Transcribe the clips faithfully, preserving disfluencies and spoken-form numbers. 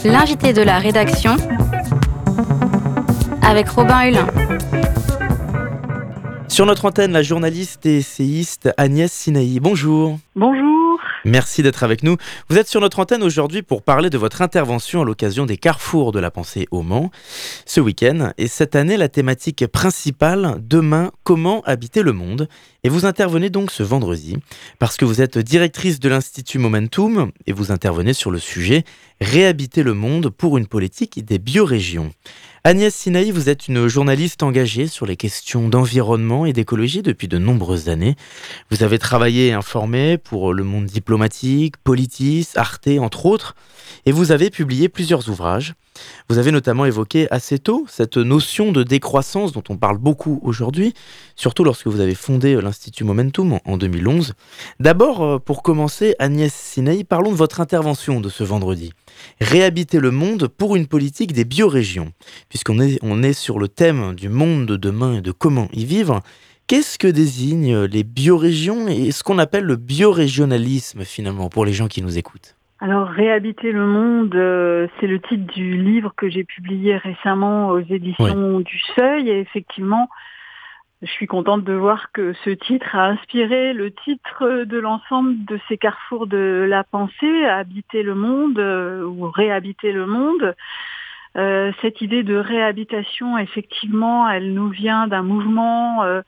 L'invité de la rédaction avec Robin Hulin. Sur notre antenne, la journaliste et essayiste Agnès Sinaï. Bonjour. Bonjour. Merci d'être avec nous. Vous êtes sur notre antenne aujourd'hui pour parler de votre intervention à l'occasion des Carrefours de la Pensée au Mans ce week-end. Et cette année, la thématique principale, demain, comment habiter le monde. Et vous intervenez donc ce vendredi parce que vous êtes directrice de l'Institut Momentum et vous intervenez sur le sujet réhabiter le monde pour une politique des biorégions. Agnès Sinaï, vous êtes une journaliste engagée sur les questions d'environnement et d'écologie depuis de nombreuses années. Vous avez travaillé et informé pour Le Monde diplomatique, Politis, Arte, entre autres, et vous avez publié plusieurs ouvrages. Vous avez notamment évoqué assez tôt cette notion de décroissance dont on parle beaucoup aujourd'hui, surtout lorsque vous avez fondé l'Institut Momentum en deux mille onze. D'abord, pour commencer, Agnès Sinaï, parlons de votre intervention de ce vendredi. Réhabiter le monde pour une politique des biorégions. Puisqu'on est, on est sur le thème du monde de demain et de comment y vivre, qu'est-ce que désignent les biorégions et ce qu'on appelle le biorégionalisme finalement pour les gens qui nous écoutent? Alors, Réhabiter le monde, euh, c'est le titre du livre que j'ai publié récemment aux éditions Oui. du Seuil. Et effectivement, je suis contente de voir que ce titre a inspiré le titre de l'ensemble de ces carrefours de la pensée, Habiter le monde euh, ou Réhabiter le monde. Euh, cette idée de réhabitation, effectivement, elle nous vient d'un mouvement euh,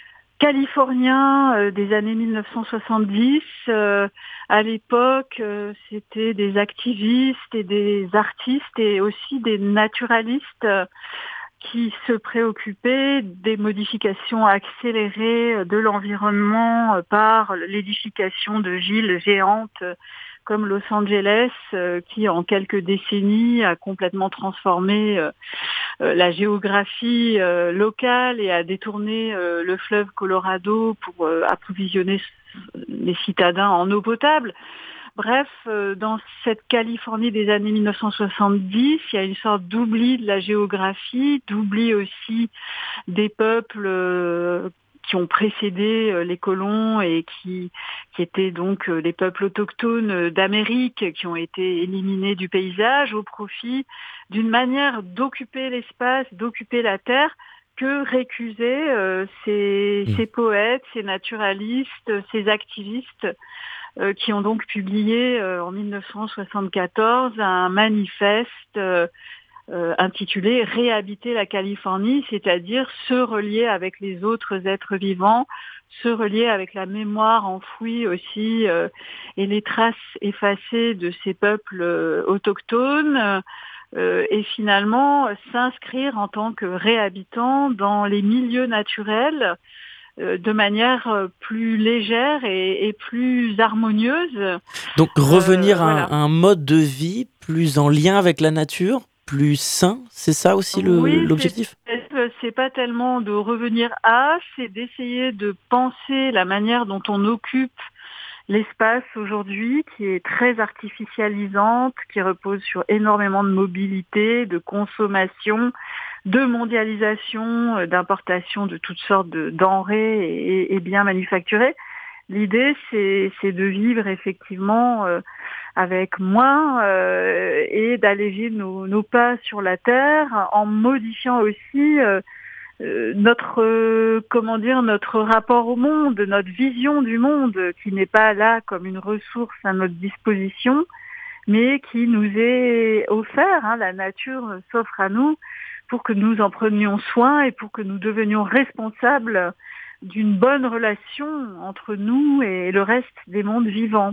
californien euh, des années mille neuf cent soixante-dix. Euh, à l'époque, euh, c'était des activistes et des artistes et aussi des naturalistes euh, qui se préoccupaient des modifications accélérées de l'environnement euh, par l'édification de villes géantes euh, comme Los Angeles, euh, qui en quelques décennies a complètement transformé euh, euh, la géographie euh, locale et a détourné euh, le fleuve Colorado pour euh, approvisionner les citadins en eau potable. Bref, euh, dans cette Californie des années mille neuf cent soixante-dix, il y a une sorte d'oubli de la géographie, d'oubli aussi des peuples euh, qui ont précédé euh, les colons et qui, qui étaient donc euh, les peuples autochtones euh, d'Amérique qui ont été éliminés du paysage au profit d'une manière d'occuper l'espace, d'occuper la terre que récusaient euh, ces, Mmh. ces poètes, ces naturalistes, ces activistes euh, qui ont donc publié euh, en mille neuf cent soixante-quatorze un manifeste euh, Euh, intitulé Réhabiter la Californie, c'est-à-dire se relier avec les autres êtres vivants, se relier avec la mémoire enfouie aussi euh, et les traces effacées de ces peuples euh, autochtones euh, et finalement euh, s'inscrire en tant que réhabitants dans les milieux naturels euh, de manière euh, plus légère et, et plus harmonieuse. Donc revenir Euh, à, voilà. un, à un mode de vie plus en lien avec la nature, plus sain, c'est ça aussi le, Oui, c'est l'objectif? c'est pas tellement de revenir à, c'est d'essayer de penser la manière dont on occupe l'espace aujourd'hui, qui est très artificialisante, qui repose sur énormément de mobilité, de consommation, de mondialisation, euh, d'importation de toutes sortes de denrées et, et biens manufacturés. L'idée, c'est, c'est de vivre effectivement euh, avec moins euh, et d'alléger nos, nos pas sur la terre en modifiant aussi euh, euh, notre euh, comment dire notre rapport au monde, notre vision du monde qui n'est pas là comme une ressource à notre disposition, mais qui nous est offert. Hein, la nature s'offre à nous pour que nous en prenions soin et pour que nous devenions responsables d'une bonne relation entre nous et le reste des mondes vivants.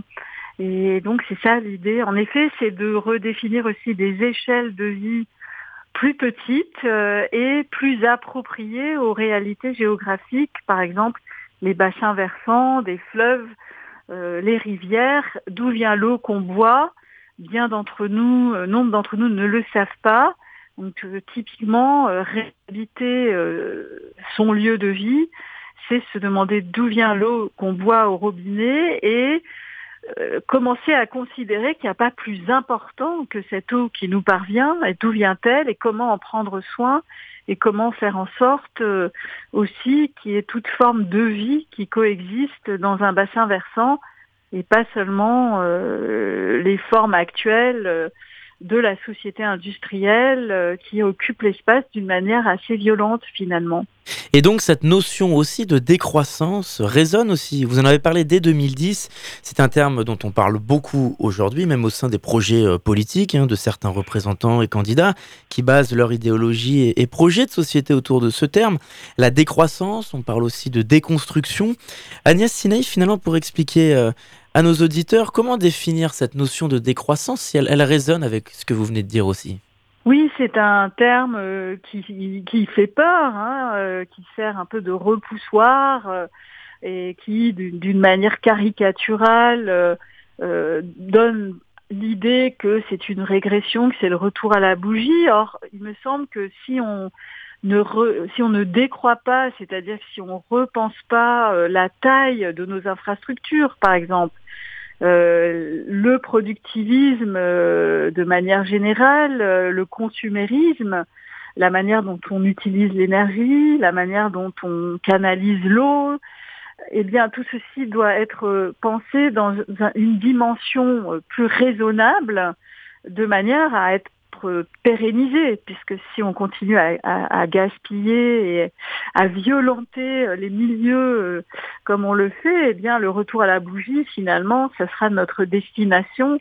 Et donc c'est ça l'idée. En effet, c'est de redéfinir aussi des échelles de vie plus petites euh, et plus appropriées aux réalités géographiques. Par exemple, les bassins versants, des fleuves, euh, les rivières, d'où vient l'eau qu'on boit. Bien d'entre nous, euh, nombre d'entre nous ne le savent pas. Donc euh, typiquement, euh, réhabiter euh, son lieu de vie, c'est se demander d'où vient l'eau qu'on boit au robinet et euh, commencer à considérer qu'il n'y a pas plus important que cette eau qui nous parvient, et d'où vient-elle et comment en prendre soin et comment faire en sorte euh, aussi qu'il y ait toute forme de vie qui coexiste dans un bassin versant et pas seulement euh, les formes actuelles euh, de la société industrielle euh, qui occupe l'espace d'une manière assez violente finalement. Et donc cette notion aussi de décroissance résonne aussi. Vous en avez parlé dès deux mille dix. C'est un terme dont on parle beaucoup aujourd'hui, même au sein des projets euh, politiques hein, de certains représentants et candidats qui basent leur idéologie et, et projets de société autour de ce terme. La décroissance, on parle aussi de déconstruction. Agnès Sinaï, finalement, pour expliquer euh, à nos auditeurs comment définir cette notion de décroissance si elle, elle résonne avec ce que vous venez de dire aussi. Oui, c'est un terme euh, qui, qui fait peur, hein, euh, qui sert un peu de repoussoir euh, et qui, d'une, d'une manière caricaturale, euh, euh, donne l'idée que c'est une régression, que c'est le retour à la bougie. Or, il me semble que si on ne, re, si on ne décroît pas, c'est-à-dire si on ne repense pas euh, la taille de nos infrastructures, par exemple, Euh, le productivisme euh, de manière générale, euh, le consumérisme, la manière dont on utilise l'énergie, la manière dont on canalise l'eau, eh bien tout ceci doit être euh, pensé dans un, une dimension euh, plus raisonnable, de manière à être pérennisé, puisque si on continue à, à, à gaspiller et à violenter les milieux euh, comme on le fait, eh bien le retour à la bougie, finalement, ça sera notre destination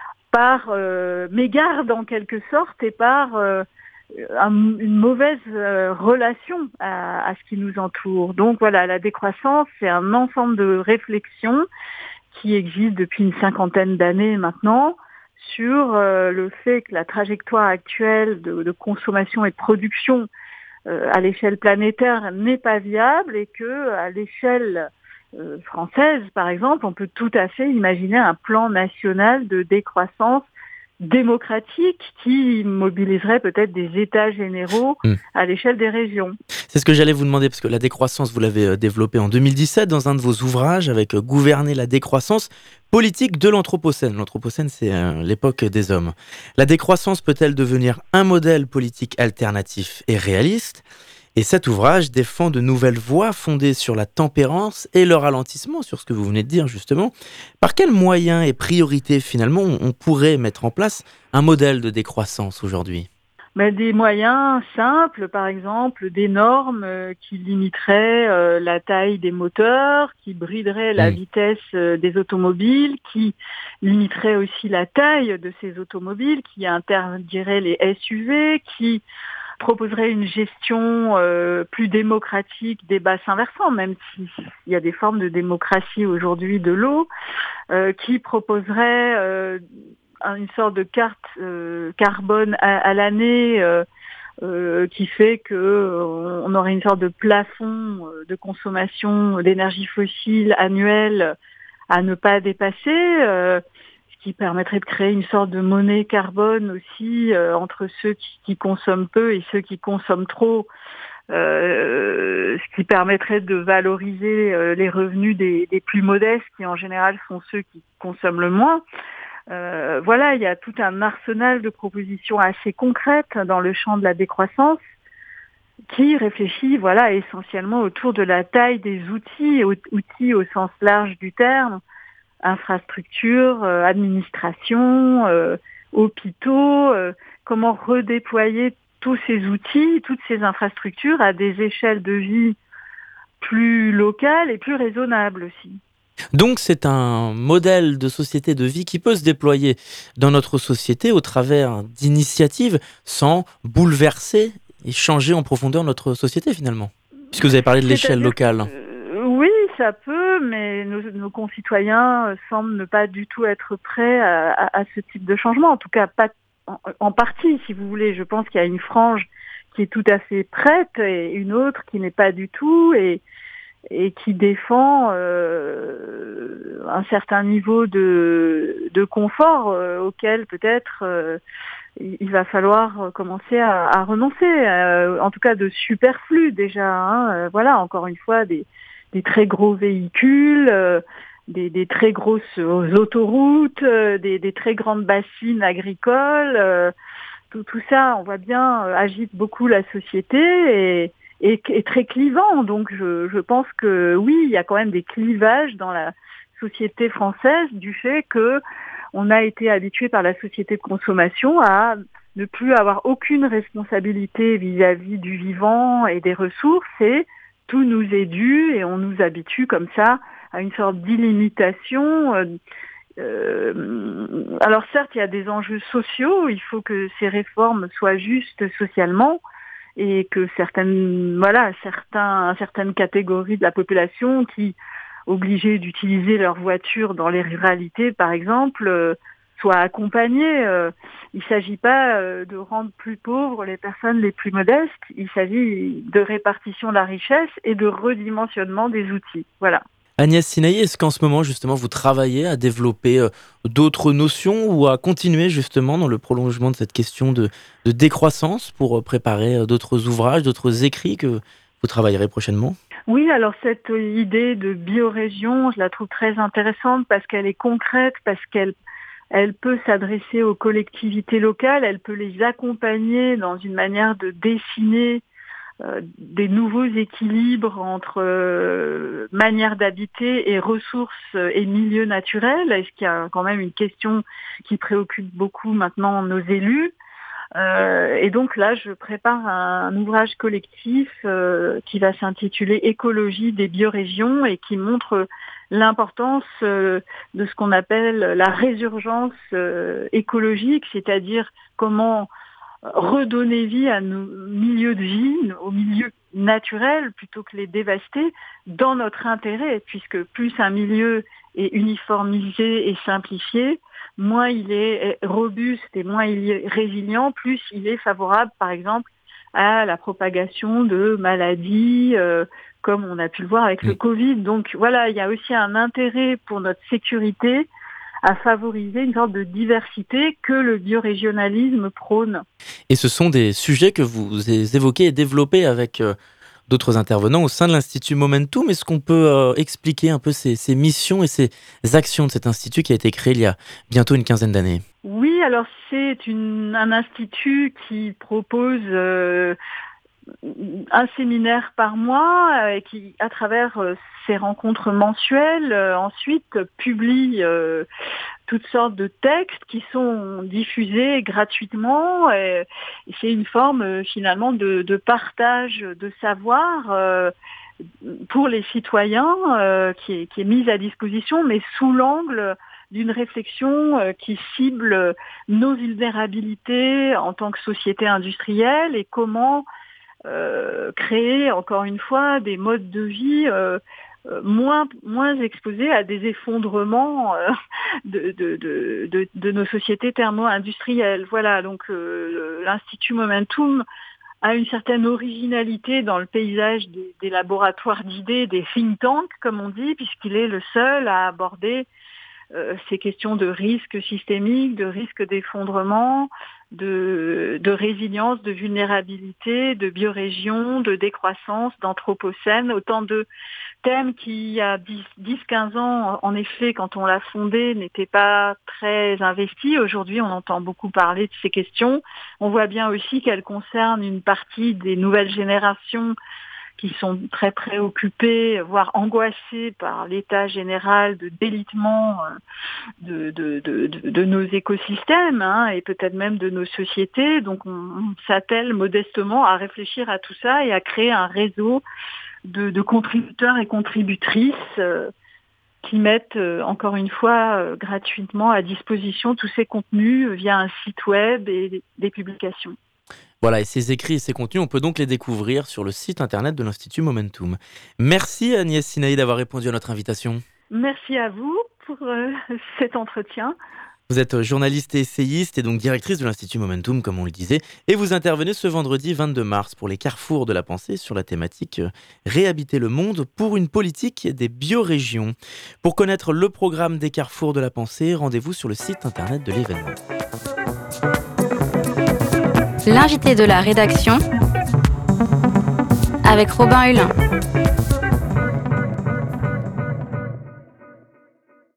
par euh, mégarde en quelque sorte et par euh, un, une mauvaise euh, relation à, à ce qui nous entoure. Donc voilà, la décroissance, c'est un ensemble de réflexions qui existe depuis une cinquantaine d'années maintenant, sur euh, le fait que la trajectoire actuelle de, de consommation et de production euh, à l'échelle planétaire n'est pas viable et que à l'échelle euh, française, par exemple, on peut tout à fait imaginer un plan national de décroissance démocratique qui mobiliserait peut-être des états généraux Mmh. à l'échelle des régions. C'est ce que j'allais vous demander, parce que la décroissance, vous l'avez euh, développée en deux mille dix-sept dans un de vos ouvrages avec euh, Gouverner la décroissance, politique de l'Anthropocène. L'Anthropocène, c'est euh, l'époque des hommes. La décroissance peut-elle devenir un modèle politique alternatif et réaliste ? Et cet ouvrage défend de nouvelles voies fondées sur la tempérance et le ralentissement, sur ce que vous venez de dire justement. Par quels moyens et priorités finalement on pourrait mettre en place un modèle de décroissance aujourd'hui ? Mais des moyens simples, par exemple, des normes euh, qui limiteraient euh, la taille des moteurs, qui brideraient la Mmh. vitesse euh, des automobiles, qui limiteraient aussi la taille de ces automobiles, qui interdiraient les S U V, qui proposerait une gestion euh, plus démocratique des bassins versants, même s'il y a des formes de démocratie aujourd'hui de l'eau, euh, qui proposerait euh, une sorte de carte euh, carbone à, à l'année euh, euh, qui fait que euh, on aurait une sorte de plafond euh, de consommation d'énergie fossile annuelle à ne pas dépasser, euh, ce qui permettrait de créer une sorte de monnaie carbone aussi euh, entre ceux qui, qui consomment peu et ceux qui consomment trop, euh, ce qui permettrait de valoriser euh, les revenus des, des plus modestes qui en général sont ceux qui consomment le moins. Euh, voilà, il y a tout un arsenal de propositions assez concrètes dans le champ de la décroissance qui réfléchit voilà, essentiellement autour de la taille des outils, outils au sens large du terme, infrastructures, euh, administration, euh, hôpitaux, euh, comment redéployer tous ces outils, toutes ces infrastructures à des échelles de vie plus locales et plus raisonnables aussi. Donc c'est un modèle de société de vie qui peut se déployer dans notre société au travers d'initiatives sans bouleverser et changer en profondeur notre société finalement. Puisque vous avez parlé de l'échelle C'est-à-dire locale. que, euh, oui, ça peut, mais nos, nos concitoyens euh, semblent ne pas du tout être prêts à, à, à ce type de changement. En tout cas, pas en, en partie, si vous voulez. Je pense qu'il y a une frange qui est tout à fait prête et une autre qui n'est pas du tout et, et qui défend euh, un certain niveau de, de confort euh, auquel peut-être euh, il va falloir commencer à, à renoncer, euh, en tout cas de superflu déjà. Hein, euh, voilà, encore une fois, des, des très gros véhicules, euh, des, des très grosses autoroutes, euh, des, des très grandes bassines agricoles. Euh, tout, tout ça, on voit bien, euh, agite beaucoup la société et, et est très clivant. Donc je, je pense que oui, il y a quand même des clivages dans la société française du fait que on a été habitué par la société de consommation à ne plus avoir aucune responsabilité vis-à-vis du vivant et des ressources, et tout nous est dû, et on nous habitue comme ça à une sorte d'illimitation. Euh, euh, alors certes, il y a des enjeux sociaux, il faut que ces réformes soient justes socialement, et que certaines, voilà, certains, certaines catégories de la population qui, obligées d'utiliser leur voiture dans les ruralités, par exemple, euh, soient accompagnées. Euh, il ne s'agit pas euh, de rendre plus pauvres les personnes les plus modestes, il s'agit de répartition de la richesse et de redimensionnement des outils. Voilà. Agnès Sinaï, est-ce qu'en ce moment, justement, vous travaillez à développer euh, d'autres notions ou à continuer, justement, dans le prolongement de cette question de, de décroissance pour euh, préparer euh, d'autres ouvrages, d'autres écrits que vous travaillerez prochainement ? Oui, alors cette idée de biorégion, je la trouve très intéressante parce qu'elle est concrète, parce qu'elle elle peut s'adresser aux collectivités locales, elle peut les accompagner dans une manière de dessiner euh, des nouveaux équilibres entre euh, manière d'habiter et ressources et milieux naturels. Est-ce qu'il y a quand même une question qui préoccupe beaucoup maintenant nos élus ? Euh, et donc là, je prépare un, un ouvrage collectif euh, qui va s'intituler Écologie des biorégions et qui montre l'importance euh, de ce qu'on appelle la résurgence euh, écologique, c'est-à-dire comment redonner vie à nos milieux de vie, aux milieux naturels, plutôt que les dévaster, dans notre intérêt, puisque plus un milieu est uniformisé et simplifié, moins il est robuste et moins il est résilient, plus il est favorable, par exemple, à la propagation de maladies, euh, comme on a pu le voir avec le Covid. Donc voilà, il y a aussi un intérêt pour notre sécurité à favoriser une sorte de diversité que le biorégionalisme prône. Et ce sont des sujets que vous évoquez et développez avec euh, d'autres intervenants au sein de l'Institut Momentum. Est-ce qu'on peut euh, expliquer un peu ces, ces missions et ces actions de cet institut qui a été créé il y a bientôt une quinzaine d'années ? Oui, alors c'est une, un institut qui propose euh, un séminaire par mois et qui, à travers euh, ces rencontres mensuelles, euh, ensuite publie euh, toutes sortes de textes qui sont diffusés gratuitement. Et c'est une forme euh, finalement de, de partage de savoir euh, pour les citoyens euh, qui, est, qui est mise à disposition, mais sous l'angle d'une réflexion euh, qui cible nos vulnérabilités en tant que société industrielle et comment euh, créer, encore une fois, des modes de vie euh, moins moins exposés à des effondrements euh, de, de, de, de, de nos sociétés thermo-industrielles. Voilà, donc euh, l'Institut Momentum a une certaine originalité dans le paysage des, des laboratoires d'idées, des think tanks, comme on dit, puisqu'il est le seul à aborder euh, ces questions de risque systémique, de risque d'effondrement, de, de résilience, de vulnérabilité, de biorégion, de décroissance, d'anthropocène, autant de thèmes qui, il y a dix quinze ans, en effet, quand on l'a fondé, n'étaient pas très investis. Aujourd'hui, on entend beaucoup parler de ces questions. On voit bien aussi qu'elles concernent une partie des nouvelles générations qui sont très préoccupées, voire angoissées par l'état général de délitement de, de, de, de, de nos écosystèmes hein, et peut-être même de nos sociétés. Donc on, on s'attelle modestement à réfléchir à tout ça et à créer un réseau de, de contributeurs et contributrices euh, qui mettent euh, encore une fois euh, gratuitement à disposition tous ces contenus via un site web et des, des publications. Voilà, et ces écrits et ces contenus, on peut donc les découvrir sur le site internet de l'Institut Momentum. Merci Agnès Sinaï d'avoir répondu à notre invitation. Merci à vous pour euh, cet entretien. Vous êtes journaliste et essayiste et donc directrice de l'Institut Momentum, comme on le disait, et vous intervenez ce vendredi vingt-deux mars pour les Carrefours de la Pensée sur la thématique euh, Réhabiter le monde pour une politique des biorégions. Pour connaître le programme des Carrefours de la Pensée, rendez-vous sur le site internet de l'événement. L'invité de la rédaction avec Robin Hulin.